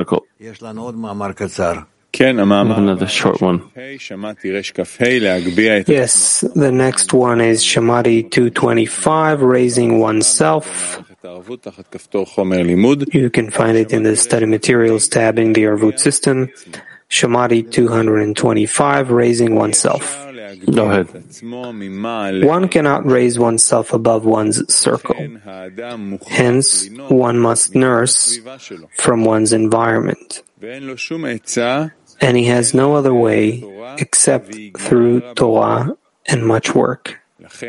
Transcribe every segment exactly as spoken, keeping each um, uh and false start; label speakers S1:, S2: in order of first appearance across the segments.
S1: circle. Another short one.
S2: Yes, the next one is Shamati two twenty-five, raising oneself. You can find it in the study materials tab in the Arvut system. Shamati two twenty-five, raising oneself.
S1: Go ahead.
S2: One cannot raise oneself above one's circle. Hence, one must nurse from one's environment. And he has no other way except through Torah and much work.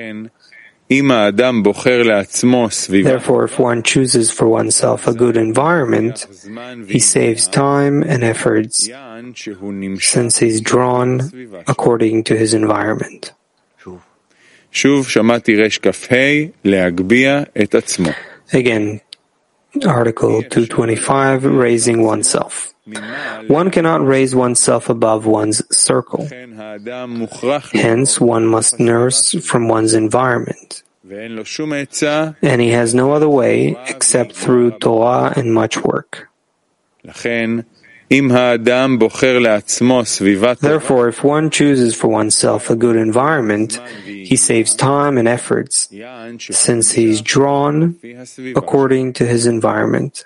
S2: Therefore, if one chooses for oneself a good environment, he saves time and efforts, since he's drawn according to his environment. Again, Article two twenty-five, raising oneself. One cannot raise oneself above one's circle. Hence, one must nurse from one's environment. And he has no other way except through Torah and much work. Therefore, if one chooses for oneself a good environment, he saves time and efforts, since he is drawn according to his environment.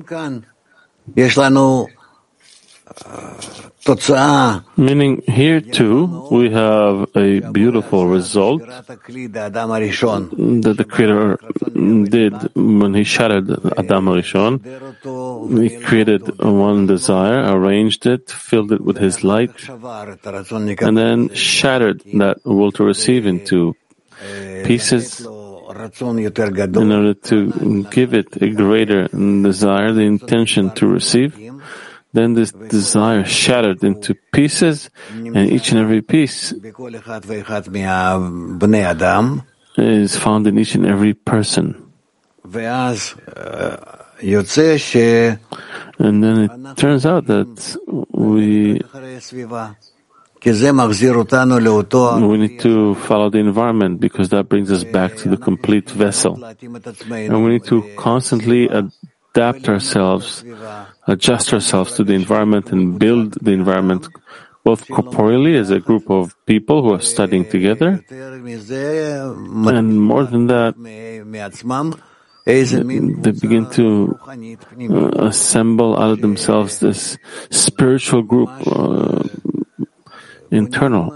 S1: Meaning, here too, we have a beautiful result that the Creator did when He shattered Adam Rishon. He created one desire, arranged it, filled it with His light, and then shattered that will to receive into pieces in order to give it a greater desire, the intention to receive. Then this desire shattered into pieces, and each and every piece is found in each and every person. And then it turns out that we we need to follow the environment, because that brings us back to the complete vessel. And we need to constantly adapt ourselves, adjust ourselves to the environment, and build the environment both corporeally as a group of people who are studying together, and more than that, they begin to uh, assemble out of themselves this spiritual group, uh, internal.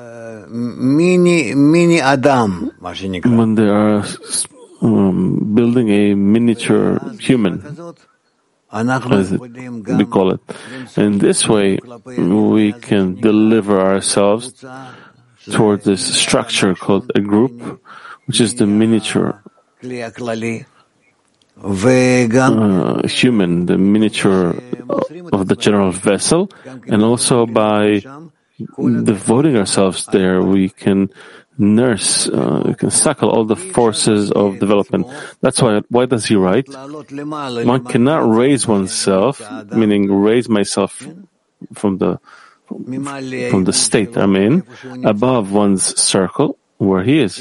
S1: When they are um, building a miniature human, as it, we call it. In this way, we can deliver ourselves toward this structure called a group, which is the miniature uh, human, the miniature of the general vessel, and also by devoting ourselves there, we can nurse, uh, we can suckle all the forces of development. That's why, why does he write? One cannot raise oneself, meaning raise myself from the, from the state I'm in, above one's circle, where he is.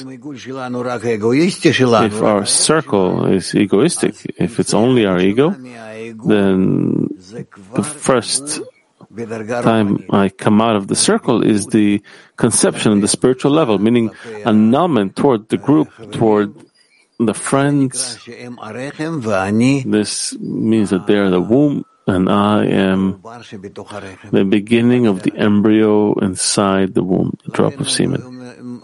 S1: If our circle is egoistic, if it's only our ego, then the first time I come out of the circle is the conception on the spiritual level, meaning annulment toward the group, toward the friends. This means that they are the womb, and I am the beginning of the embryo inside the womb, the drop of semen.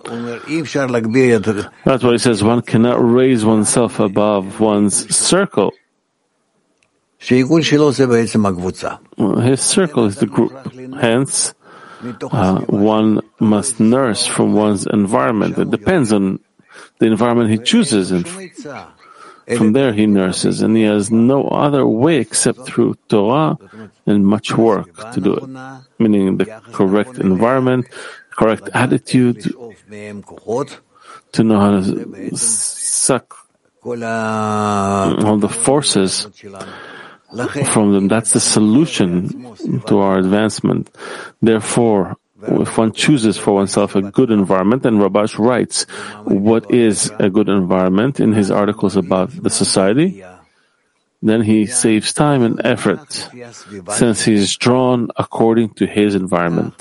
S1: That's why he says one cannot raise oneself above one's circle. His circle is the group. Hence, uh, one must nurse from one's environment. It depends on the environment he chooses, and from there he nurses. And he has no other way except through Torah and much work to do it, meaning the correct environment, correct attitude, to know how to suck all the forces from them. That's the solution to our advancement. Therefore, if one chooses for oneself a good environment, and Rabash writes what is a good environment in his articles about the society, then he saves time and effort, since he is drawn according to his environment.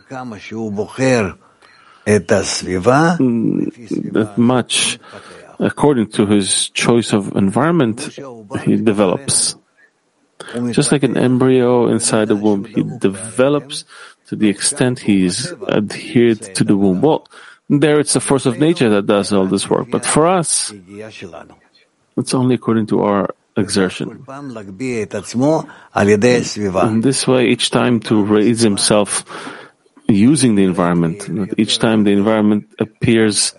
S1: That much, according to his choice of environment, he develops. Just like an embryo inside the womb, he develops to the extent he's adhered to the womb. Well, there it's the force of nature that does all this work, but for us, it's only according to our exertion. In this way, each time to raise himself using the environment, each time the environment appears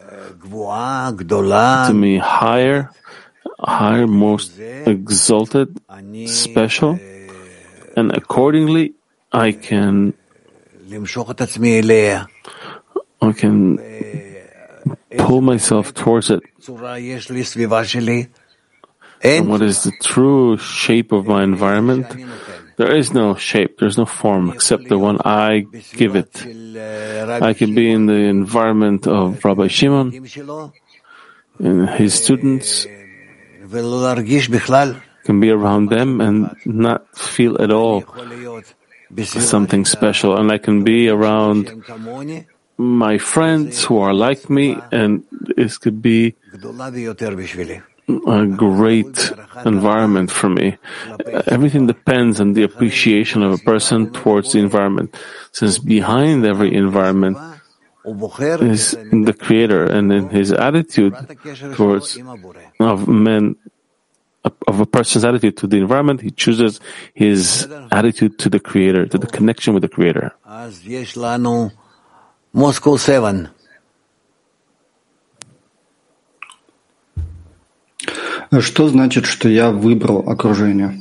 S1: to me higher, higher, most exalted, special, and accordingly, I can I can pull myself towards it. And what is the true shape of my environment? There is no shape, there is no form except the one I give it. I can be in the environment of Rabbi Shimon, and his students, can be around them and not feel at all something special. And I can be around my friends who are like me, and this could be a great environment for me. Everything depends on the appreciation of a person towards the environment, since behind every environment is the Creator, and in his attitude towards of men, of a person's attitude to the environment, he chooses his attitude to the Creator, to the connection with the Creator.
S3: Moscow seven.
S4: Что значит, что я выбрал окружение?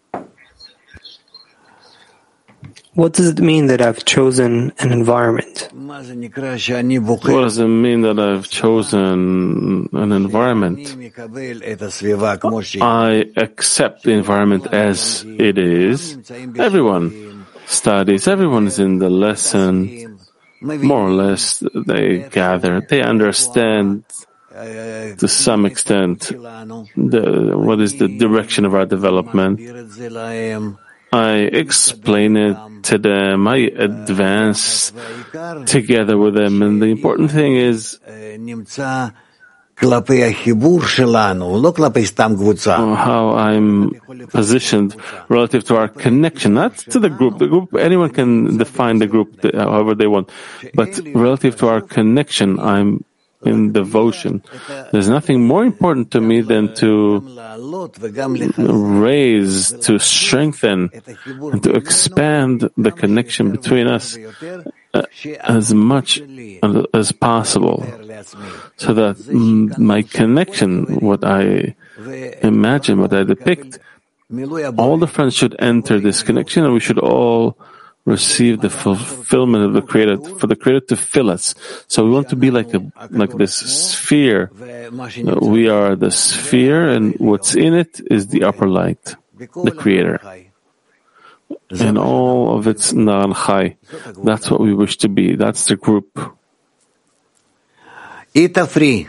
S2: What does it mean that I've chosen an environment?
S1: What does it mean that I've chosen an environment? I accept the environment as it is. Everyone studies, everyone is in the lesson. More or less, they gather, they understand to some extent the, what is the direction of our development. I explain it to them, I advance together with them, and the important thing is how I'm positioned relative to our connection, not to the group. The group, anyone can define the group however they want, but relative to our connection, I'm in devotion. There's nothing more important to me than to raise, to strengthen, and to expand the connection between us uh, as much as possible, so that mm, my connection, what I imagine, what I depict, all the friends should enter this connection, and we should all receive the fulfillment of the Creator, for the Creator to fill us. So we want to be like a like this sphere. We are the sphere, and what's in it is the upper light, the Creator, and all of its Naran Chai. That's what we wish to be. That's the group.
S3: Ita free.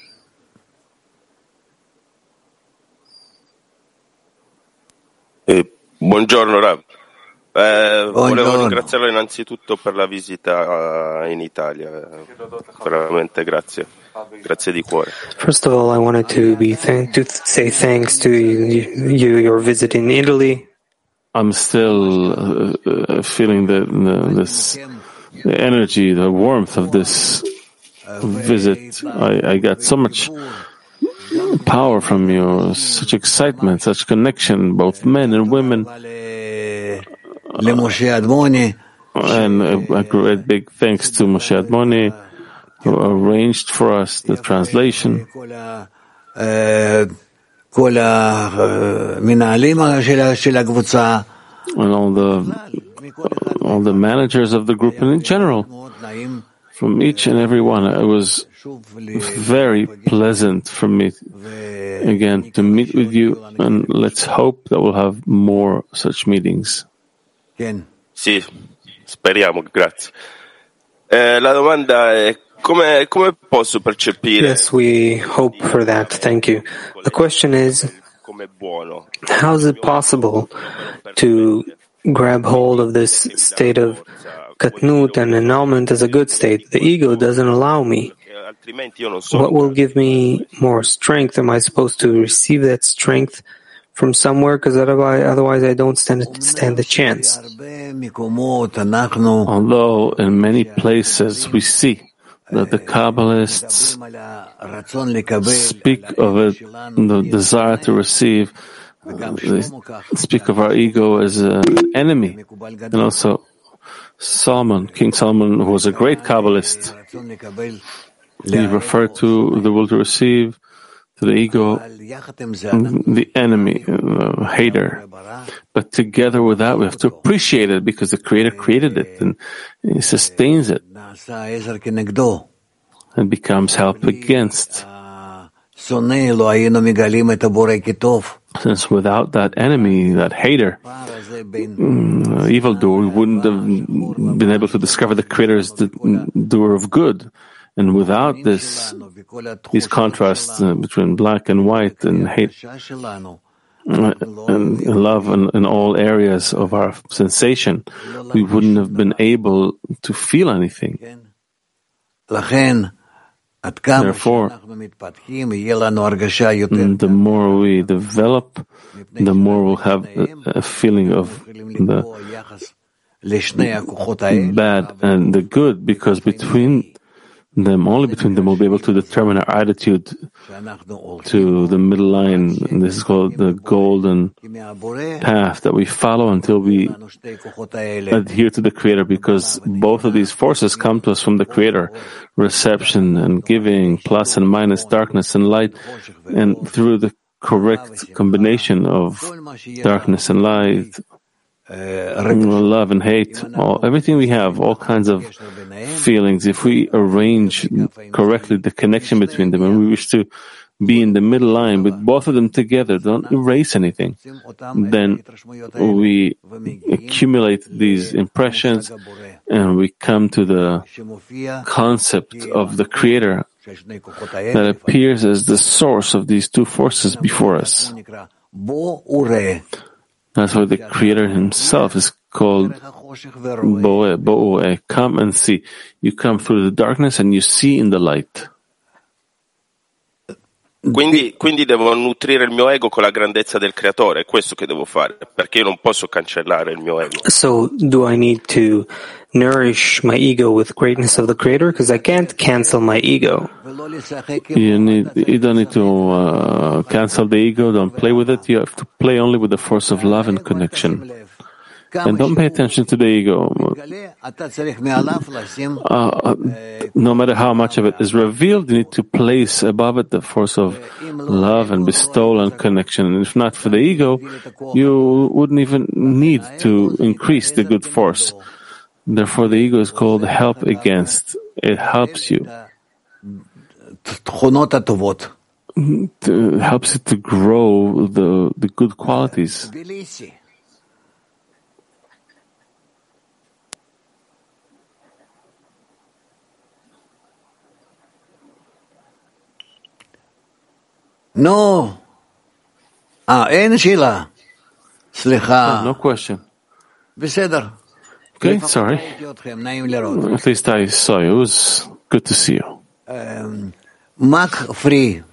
S5: Eh, buongiorno Rav. Eh, volevo ringraziarlo innanzitutto per la visita in Italia, veramente grazie, grazie di cuore.
S2: First of all, I wanted to be thank to say thanks to you, you your visit in Italy.
S1: I'm still uh, uh, feeling the, the this the energy, the warmth of this visit. I, I got so much power from you, such excitement, such connection, both men and women. And a, a great big thanks to Moshe Admoni, who arranged for us the translation. And all the all the managers of the group, and in general, from each and every one, it was very pleasant for me again to meet with you, and let's hope that we'll have more such meetings.
S5: Sì, speriamo, grazie. Eh, la domanda è come, come posso percepire?
S2: Yes, we hope for that. Thank you. The question is, How is it possible to grab hold of this state of katnut and annulment as a good state? The ego doesn't allow me. What will give me more strength? Am I supposed to receive that strength from somewhere? Because otherwise, otherwise I don't stand, stand a chance.
S1: Although in many places we see that the Kabbalists speak of it, the desire to receive, they speak of our ego as an enemy. And also Solomon, King Solomon, who was a great Kabbalist, he referred to the will to receive, to the ego, the enemy, the hater. But together with that, we have to appreciate it because the Creator created it and He sustains it. It becomes help against. Since without that enemy, that hater, mm, evildoer, we wouldn't have been able to discover the Creator as the doer of good. And without this, these contrasts uh, between black and white and hate uh, and love in, in all areas of our sensation, we wouldn't have been able to feel anything. Therefore, the more we develop, the more we'll have a, a feeling of the bad and the good, because between them, only between them, we'll be able to determine our attitude to the middle line. And this is called the golden path that we follow until we adhere to the Creator, because both of these forces come to us from the Creator. Reception and giving, plus and minus, darkness and light. And through the correct combination of darkness and light, love and hate, all, everything we have, all kinds of feelings, if we arrange correctly the connection between them, and we wish to be in the middle line with both of them together, don't erase anything, then we accumulate these impressions and we come to the concept of the Creator that appears as the source of these two forces before us. That's why the Creator Himself is called Bo'eh, Bo'eh, come and see. You come through the darkness and you see in the light.
S5: Quindi, quindi devo nutrire il mio ego con la grandezza del Creatore, è questo che devo fare, perché io non posso cancellare il mio ego.
S2: So, do I need to nourish my ego with greatness of the Creator? Because I can't cancel my ego.
S1: You need, you don't need to uh, cancel the ego, don't play with it. You have to play only with the force of love and connection. And don't pay attention to the ego. Uh, no matter how much of it is revealed, you need to place above it the force of love and bestowal and connection. And if not for the ego, you wouldn't even need to increase the good force. Therefore, the ego is called help against. It helps you. It helps you to grow the, the good qualities.
S3: No. Ah, אין שאלה. סליחה.
S1: No question.
S3: בסדר.
S1: Okay, sorry. At least I saw you. It was good to see you.
S3: Mac Free.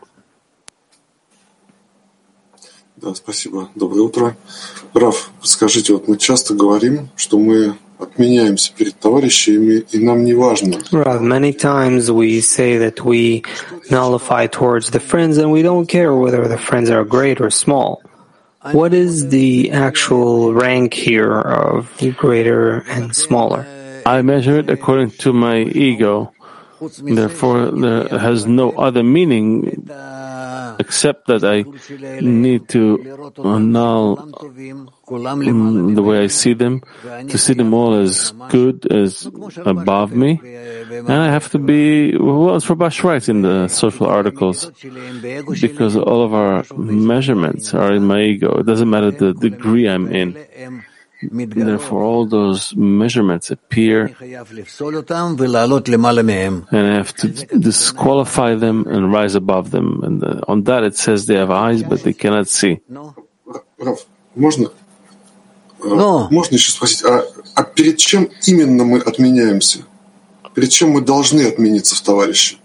S6: Да, спасибо. Доброе утро. Раф, скажите, вот мы часто говорим, что мы отменяемся перед товарищами, и нам не важно.
S2: Rav, many times we say that we nullify towards the friends and we don't care whether the friends are great or small. What is the actual rank here of greater and smaller?
S1: I measure it according to my ego. Therefore, there has no other meaning except that I need to annul the way I see them, to see them all as good, as above me. And I have to be, well, as Rabash writes in the social articles, because all of our measurements are in my ego. It doesn't matter the degree I'm in. therefore all those measurements appear, and I have to disqualify them and rise above them. And uh, on that it says they have eyes, but they cannot see.
S6: Раф, можно? Можно еще спросить, а, а перед чем именно мы отменяемся? Перед чем мы должны отмениться в товарищи?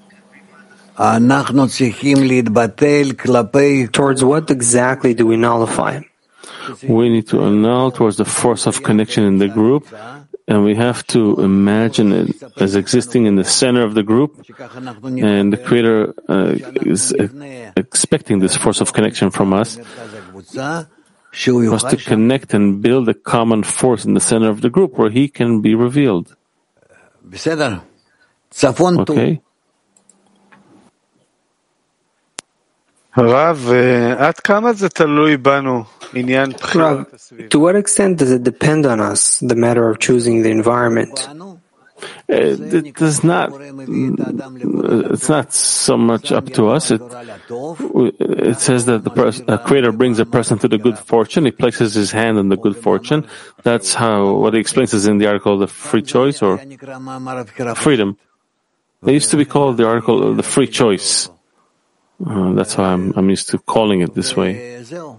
S2: Towards what exactly do we nullify?
S1: We need to annul towards the force of connection in the group, and we have to imagine it as existing in the center of the group, and the Creator uh, is expecting this force of connection from us, for us to connect and build a common force in the center of the group where He can be revealed. Okay?
S7: Rav,
S2: to what extent does it depend on us, the matter of choosing the environment?
S1: It, it does not, it's not so much up to us. It, it says that the pers- a Creator brings a person to the good fortune. He places his hand on the good fortune. That's how, what he explains is in the article, the free choice or freedom. They used to be called the article, the free choice. Uh, that's why I'm, I'm used to calling it this way.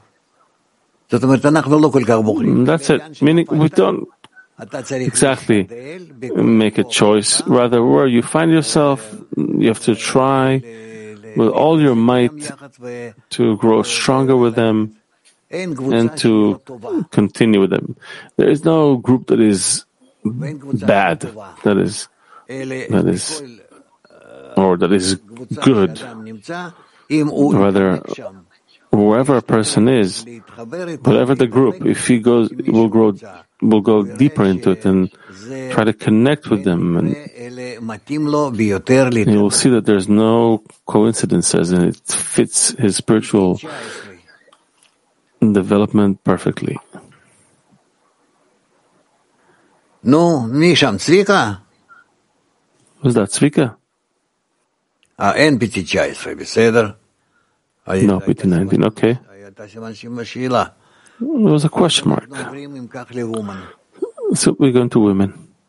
S1: That's it. Meaning we don't exactly make a choice. Rather, where you find yourself, you have to try with all your might to grow stronger with them and to continue with them. There is no group that is bad, that is, that is, or that is good. Rather, wherever a person is, whatever the group, if he goes, will grow, will go deeper into it and try to connect with them, and you will see that there's no coincidences, and it fits his spiritual development perfectly.
S3: No, Misham, Tzvika?
S1: Was that Tzvika?
S3: אין פיטי תשע עשרה, בסדר?
S1: No, P T nineteen, okay. It was a question mark. So we're going to women.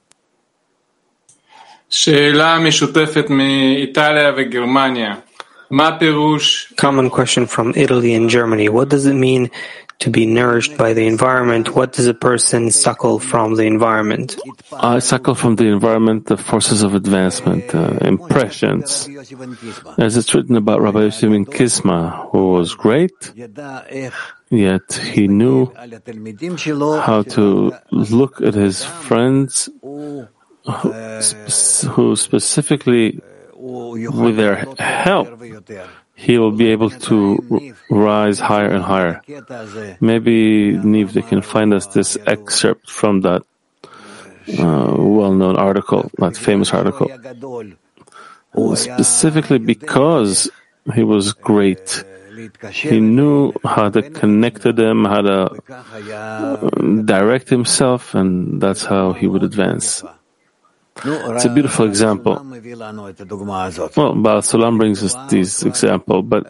S8: שאלה משותפת מאיטליה וגרמניה. מה הפירוש?
S2: Common question from Italy and Germany. What does it mean to be nourished by the environment? What does a person suckle from the environment?
S1: I suckle from the environment the forces of advancement, uh, impressions. As it's written about Rabbi Yossi ben Kisma, who was great, yet he knew how to look at his friends who, who specifically, with their help, he will be able to rise higher and higher. Maybe, Niv, they can find us this excerpt from that uh, well-known article, that famous article. Specifically because he was great. He knew how to connect to them, how to direct himself, and that's how he would advance. It's a beautiful example. Well, Baal Sulam brings us this example, but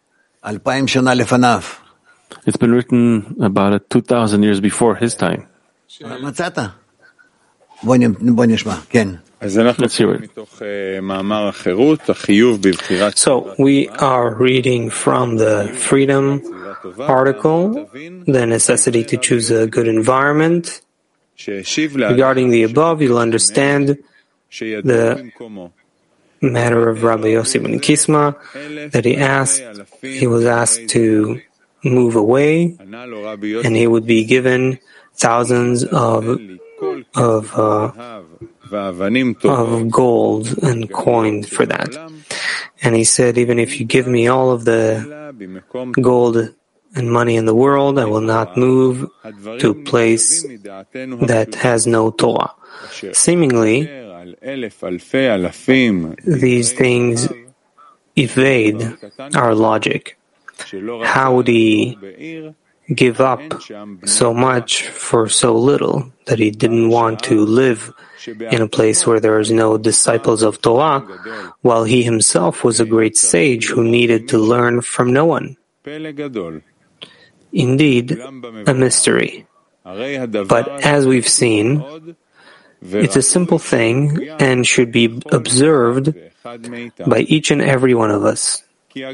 S1: it's been written about it two thousand years before his time. Let's hear it.
S2: So, we are reading from the Freedom article, the necessity to choose a good environment. Regarding the above, you'll understand the matter of Rabbi Yossi ben Kisma, that he asked, he was asked to move away, and he would be given thousands of of uh, of gold and coin for that. And he said, even if you give me all of the gold and money in the world, I will not move to a place that has no Torah. Seemingly, these things evade our logic. How would he give up so much for so little that he didn't want to live in a place where there is no disciples of Torah, while he himself was a great sage who needed to learn from no one? Indeed, a mystery. But as we've seen, it's a simple thing and should be observed by each and every one of us.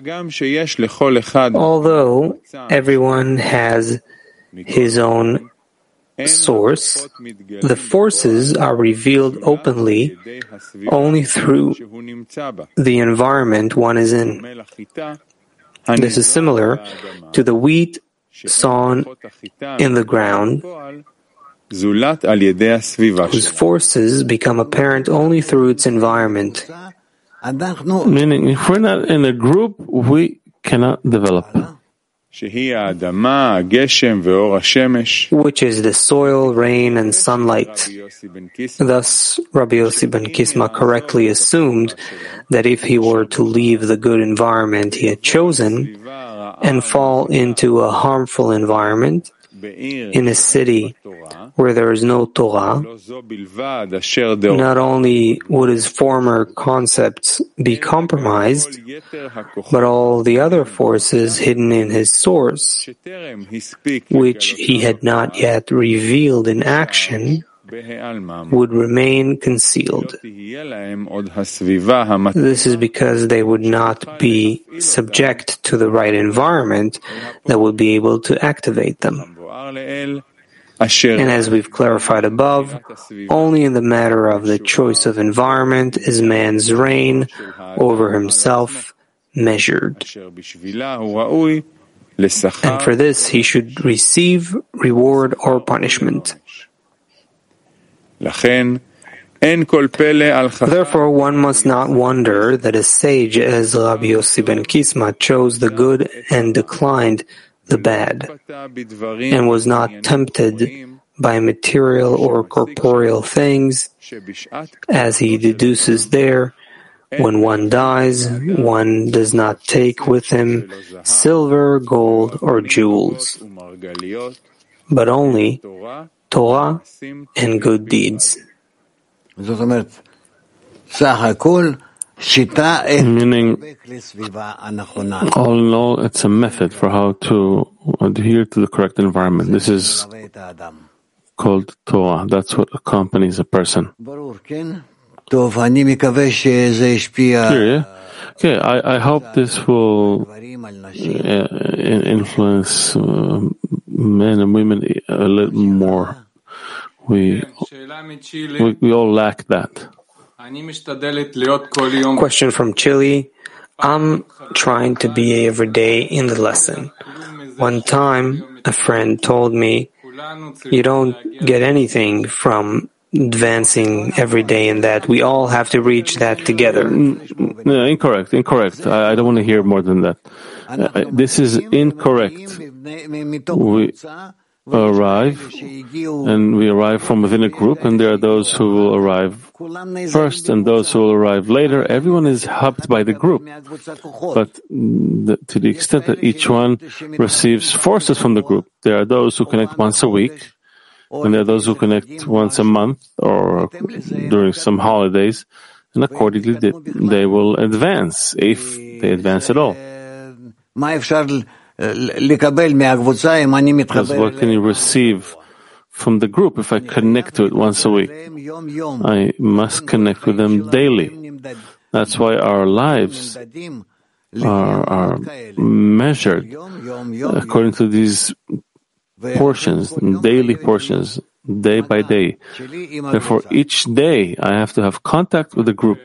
S2: Although everyone has his own source, the forces are revealed openly only through the environment one is in. This is similar to the wheat sown in the ground, whose forces become apparent only through its environment.
S1: Meaning, if we're not in a group, we cannot develop.
S2: Which is the soil, rain, and sunlight. Thus, Rabbi Yossi ben Kisma correctly assumed that if he were to leave the good environment he had chosen and fall into a harmful environment, in a city where there is no Torah, not only would his former concepts be compromised, but all the other forces hidden in his source, which he had not yet revealed in action, would remain concealed. This is because they would not be subject to the right environment that would be able to activate them. And as we've clarified above, only in the matter of the choice of environment is man's reign over himself measured. And for this he should receive reward or punishment. Therefore, one must not wonder that a sage as Rabbi Yossi ben Kisma chose the good and declined the bad, and was not tempted by material or corporeal things, as he deduces there, when one dies, one does not take with him silver, gold, or jewels, but only Torah and good deeds.
S1: Meaning, all in all, it's a method for how to adhere to the correct environment. This is called Torah. That's what accompanies a person. Clear, yeah? Okay, I, I hope this will uh, influence uh, men and women a little more. We, we, we all lack that.
S2: Question from Chile. I'm trying to be every day in the lesson. One time, a friend told me, you don't get anything from advancing every day in that. We all have to reach that together.
S1: No, incorrect, incorrect. I, I don't want to hear more than that. Uh, this is incorrect. We arrive, and we arrive from within a group, and there are those who will arrive first and those who will arrive later. Everyone is helped by the group, but the, to the extent that each one receives forces from the group, there are those who connect once a week, and there are those who connect once a month or during some holidays, and accordingly they, they will advance, if they advance at all. Because what can you receive from the group if I connect to it once a week? I must connect with them daily. That's why our lives are, are measured according to these portions, daily portions, day by day. Therefore, each day I have to have contact with the group.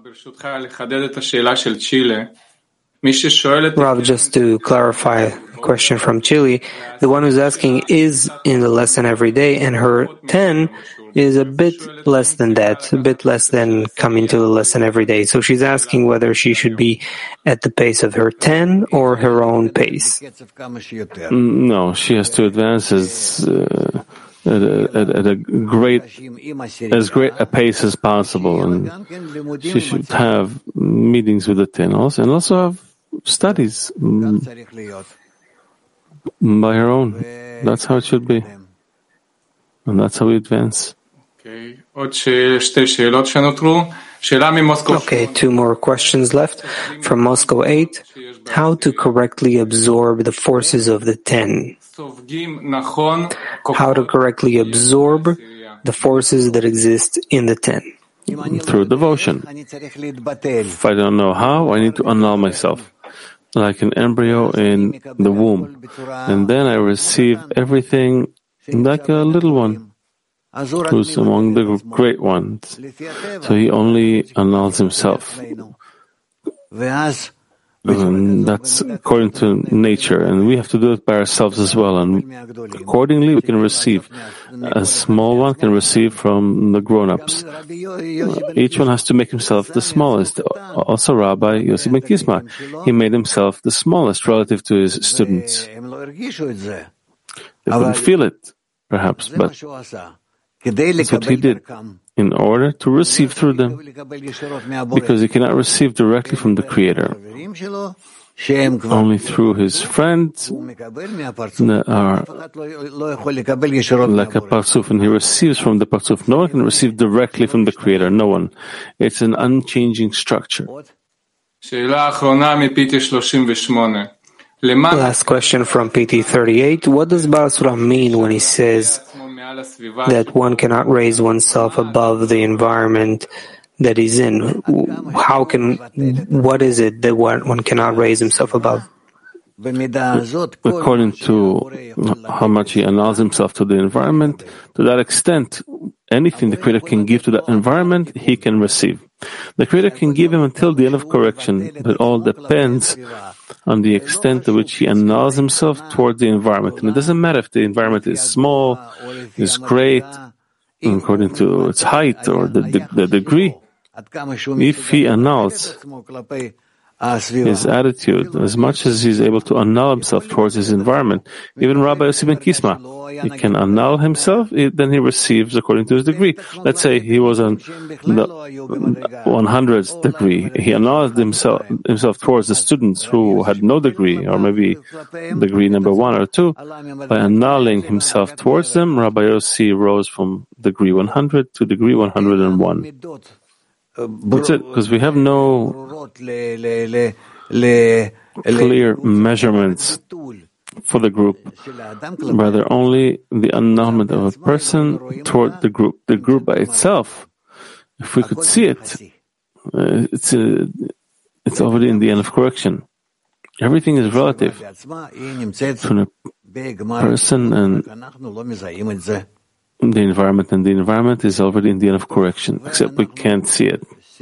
S2: Rav, just to clarify a question from Chile, the one who's asking is in the lesson every day, and her ten is a bit less than that, a bit less than coming to the lesson every day. So she's asking whether she should be at the pace of her ten or her own pace.
S1: No, she has to advance as uh, at, a, at, at a great, as great a pace as possible, and she should have meetings with the ten also, and also have studies um, by her own. That's how it should be, and that's how we advance.
S8: Okay,
S2: two more questions left. From Moscow eight, how to correctly absorb the forces of the ten? how to correctly absorb the forces that exist in the ten.
S1: Through devotion. If I don't know how, I need to annul myself, like an embryo in the womb. And then I receive everything like a little one who's among the great ones. So he only annuls himself. And that's according to nature, and we have to do it by ourselves as well. And accordingly, we can receive. A small one can receive from the grown-ups. Each one has to make himself the smallest. Also, Rabbi Yossi ben Kisma, he made himself the smallest relative to his students. They couldn't feel it, perhaps, but that's what he did in order to receive through them, because he cannot receive directly from the Creator, only through his friends that are like a Parsuf, and he receives from the Parsuf. No one can receive directly from the Creator, no one. It's an unchanging structure.
S2: Last question from P T thirty-eight. What does Baal HaSulam mean when he says that one cannot raise oneself above the environment that he's in? How can, what is it that one, one cannot raise himself above?
S1: According to how much he annuls himself to the environment, to that extent, anything the Creator can give to that environment, he can receive. The Creator can give him until the end of correction, but it all depends on the extent to which he annuls himself toward the environment. And it doesn't matter if the environment is small, is great, according to its height or the, the, the degree. If he annuls his attitude as much as he's able to annul himself towards his environment, even Rabbi Yossi ben Kisma, he can annul himself, then he receives according to his degree. Let's say he was on the one hundredth degree. He annulled himself, himself towards the students who had no degree, or maybe degree number one or two. By annulling himself towards them, Rabbi Yossi rose from degree one hundred to degree one hundred one. That's it, because we have no clear measurements for the group, rather only the annulment of a person toward the group. The group by itself, if we could see it, uh, it's a, it's already in the end of correction. Everything is relative to a person and the environment, and the environment is already in the end of correction, except we can't see it.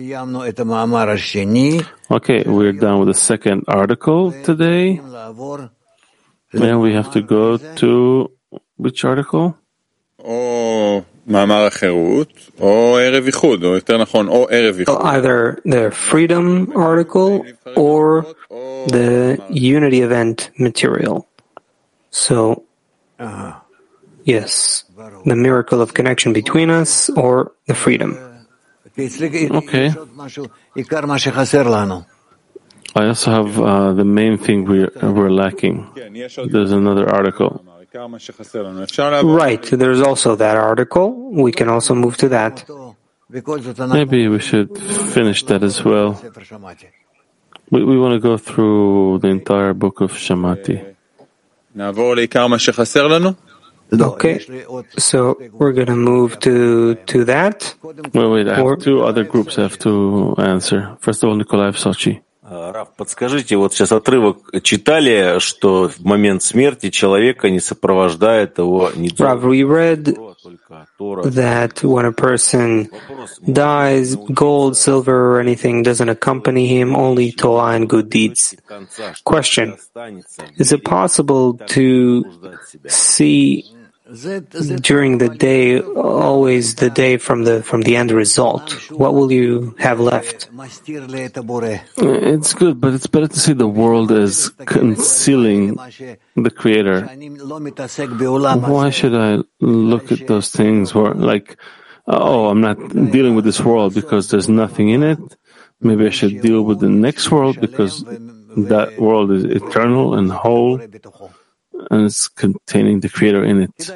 S1: Okay, we're done with the second article today. And we have to go to which article?
S2: Either the freedom article or the unity event material. So, yes, the miracle of connection between us or the freedom.
S1: Okay. I also have uh, the main thing we're, we're lacking. There's another article.
S2: Right, there's also that article. We can also move to that.
S1: Maybe we should finish that as well. We, we want to go through the entire book of Shamati.
S2: Okay, so we're going to move to to that.
S1: Wait, wait, I have two other groups I have to answer. First of all, Nikolai в Сочи.
S7: Рав, подскажите, вот сейчас отрывок читали, что в момент смерти человека не сопровождает его ни
S2: Rav, we read that when a person dies, gold, silver, or anything doesn't accompany him, only Torah and good deeds. Question: is it possible to see during the day, always the day from the from the end result? What will you have left?
S1: It's good, but it's better to see the world as concealing the Creator. Why should I look at those things where, like, oh, I'm not dealing with this world because there's nothing in it? Maybe I should deal with the next world because that world is eternal and whole, and it's containing the Creator in it.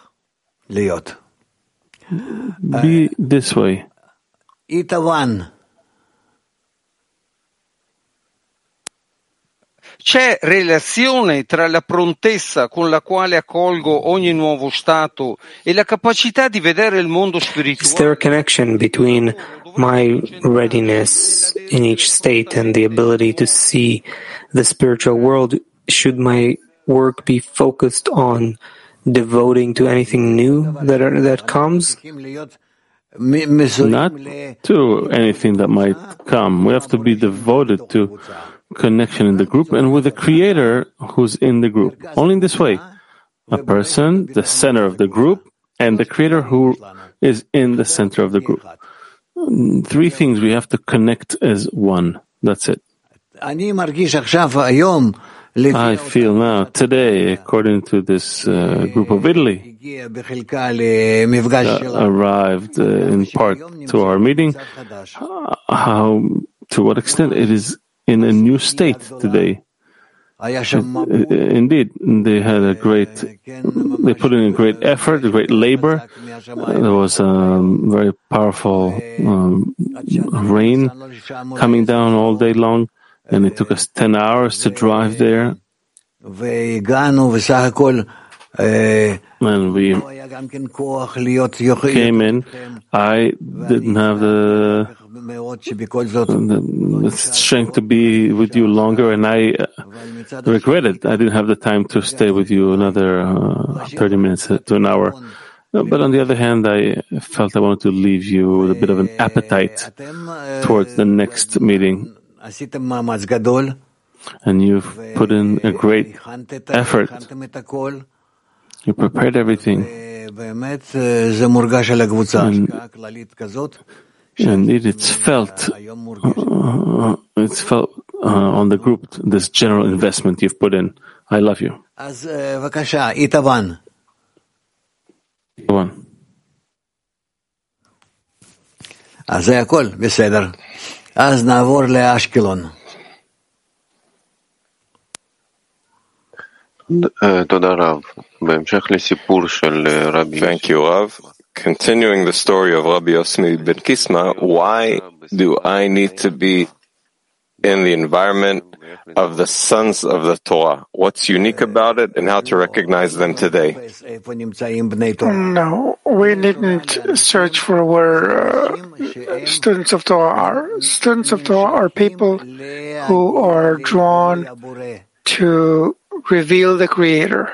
S1: Be this way.
S9: c'è relazione tra la prontezza con la quale accolgo ogni nuovo stato e la capacità di vedere il mondo spirituale?
S2: Is there a connection between my readiness in each state and the ability to see the spiritual world? Should my work be focused on devoting to anything new that are, that comes?
S1: Not to anything that might come. We have to be devoted to connection in the group and with the Creator who's in the group. Only in this way. A person, the center of the group, and the Creator who is in the center of the group. Three things we have to connect as one. That's it. I feel now, today, according to this uh, group of Italy, that arrived uh, in part to our meeting, uh, how, to what extent it is in a new state today. It, uh, indeed, they had a great, they put in a great effort, a great labor. Uh, there was a um, very powerful um, rain coming down all day long. And it took us ten hours to drive there. And we came in. I didn't have the, the, the strength to be with you longer, and I uh, regretted I didn't have the time to stay with you another uh, thirty minutes to an hour. But on the other hand, I felt I wanted to leave you with a bit of an appetite towards the next meeting. And you've put in a great effort. You prepared everything. And indeed, it's felt, uh, it's felt uh, on the group, this general investment you've put in. I love you. Go on.
S3: אז נעבור לאשקלון.
S10: תודה רב. בהמשך לסיפור של רבי...
S5: Thank you, Rav. Continuing the story of Rabbi Yosmi ben Kisma, why do I need to be in the environment of the sons of the Torah? What's unique about it and how to recognize them today?
S11: No, we needn't search for where uh, students of Torah are. Students of Torah are people who are drawn to reveal the Creator.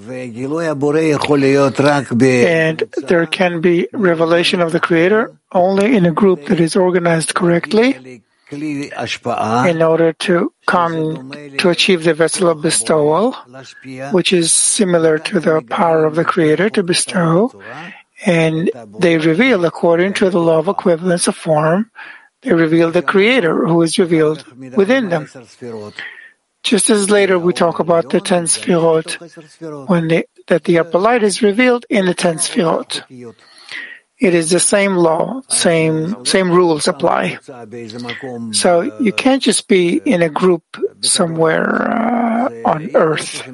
S11: And there can be revelation of the Creator only in a group that is organized correctly in order to come to achieve the vessel of bestowal, which is similar to the power of the Creator to bestow. And they reveal, according to the law of equivalence of form, they reveal the Creator who is revealed within them. Just as later we talk about the ten sfirot, when they, that the upper light is revealed in the ten sfirot. It is the same law, same same rules apply. So you can't just be in a group somewhere uh, on earth,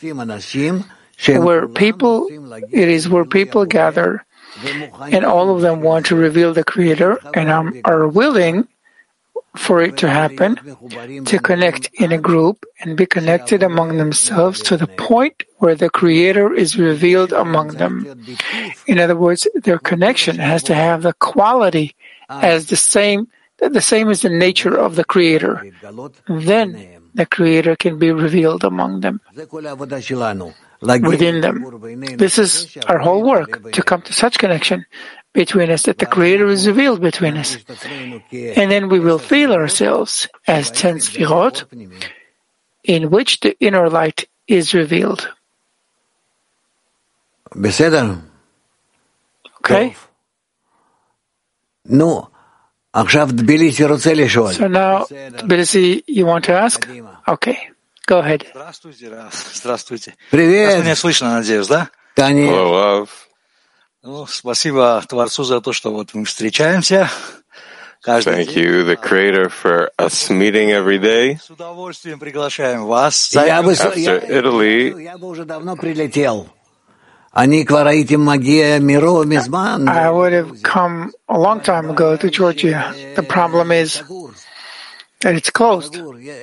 S11: where people, it is where people gather, and all of them want to reveal the Creator and um, are willing for it to happen, to connect in a group and be connected among themselves to the point where the Creator is revealed among them. In other words, their connection has to have the quality as the same, the same as the nature of the Creator. Then the Creator can be revealed among them, within them. This is our whole work, to come to such connection between us, that the Creator is revealed between us. And then we will feel ourselves as ten sfirot, in which the inner light is revealed. Okay?
S3: No. So now,
S11: Tbilisi, you want to ask? Okay. Go ahead.
S12: Здравствуйте.
S3: Привет.
S12: Меня слышно, надеюсь, да?
S5: Hello, Rav.
S12: Ну, спасибо Творцу за то, что вот мы встречаемся.
S5: Thank you, the Creator, for us meeting every day.
S12: С удовольствием приглашаем вас.
S5: After Italy,
S11: I would have come a long time ago to Georgia. The problem is that it's closed.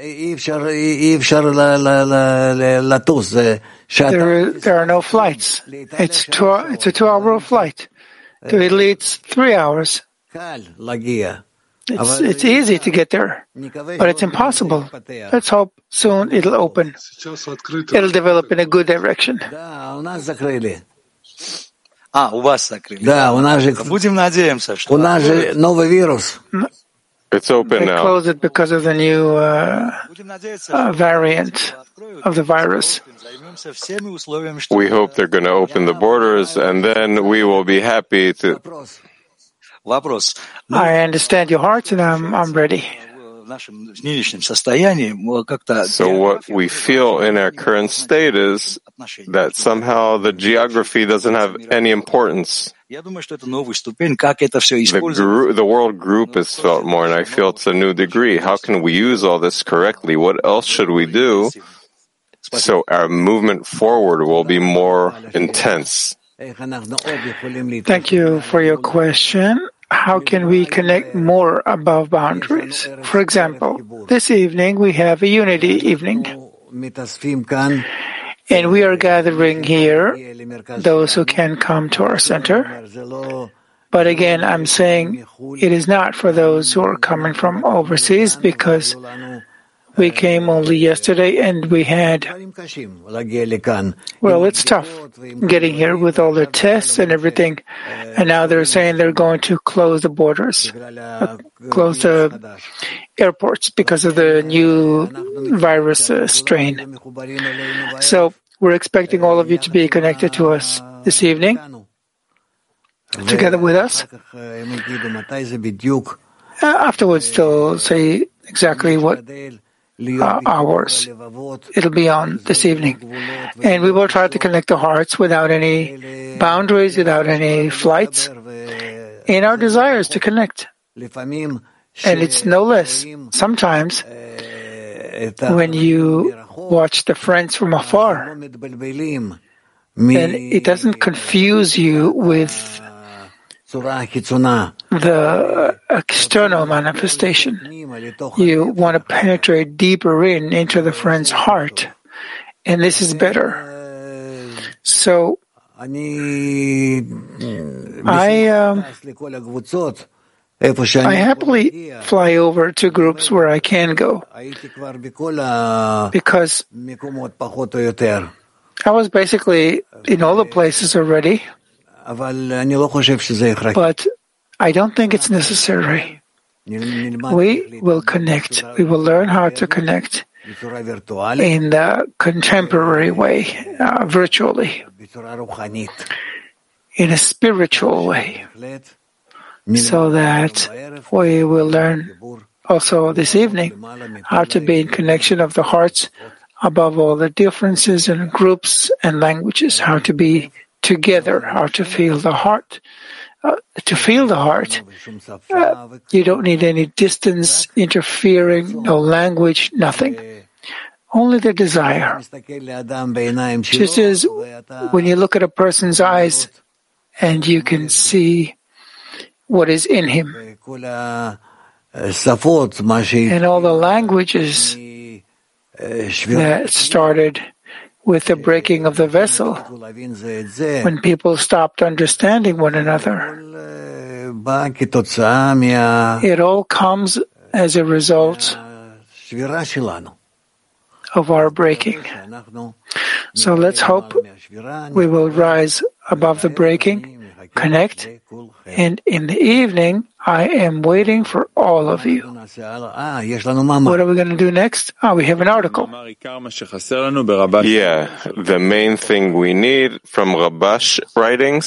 S11: There, there are no flights. It's two, it's a two-hour flight. To Italy, it's three hours. It's, it's easy to get there, but it's impossible. Let's hope soon it'll open. It'll develop in a good direction.
S12: А, у вас закрыли. Да, у нас же, будем надеяться, что...
S3: У нас же новый вирус.
S5: It's open
S11: they
S5: now.
S11: Closed it because of the new uh, uh, variant of the virus.
S5: We hope they're going to open the borders, and then we will be happy to...
S11: I understand your hearts, and I'm, I'm ready.
S5: So what we feel in our current state is that somehow the geography doesn't have any importance. The, group, the world group is felt more, and I feel it's a new degree. How can we use all this correctly? What else should we do so our movement forward will be more intense?
S11: Thank you for your question. How can we connect more above boundaries? For example, this evening we have a unity evening. And we are gathering here those who can come to our center. But again, I'm saying it is not for those who are coming from overseas, because we came only yesterday and we had, well, it's tough getting here with all the tests and everything. And now they're saying they're going to close the borders, uh, close the airports because of the new virus uh, strain. So we're expecting all of you to be connected to us this evening, together with us. Uh, afterwards, they'll say exactly what Uh, hours it'll be on this evening. And we will try to connect the hearts without any boundaries, without any flights, in our desires to connect. And it's no less. Sometimes, when you watch the friends from afar, then it doesn't confuse you with the external manifestation. You want to penetrate deeper in into the friend's heart, and this is better. So I um, I happily fly over to groups where I can go, because I was basically in all the places already. But I don't think it's necessary. We will connect. We will learn how to connect in the contemporary way, uh, virtually, in a spiritual way, so that we will learn also this evening how to be in connection of the hearts above all the differences in groups and languages, how to be together, how to feel the heart. Uh, to feel the heart, uh, you don't need any distance interfering, no language, nothing. Only the desire. Just as when you look at a person's eyes and you can see what is in him. And all the languages that started with the breaking of the vessel, when people stopped understanding one another. It all comes as a result of our breaking. So let's hope we will rise above the breaking, connect, and in the evening, I am waiting for all of you. What are we going to do next? Oh, we have an article.
S5: Yeah, the main thing we need from Rabash writings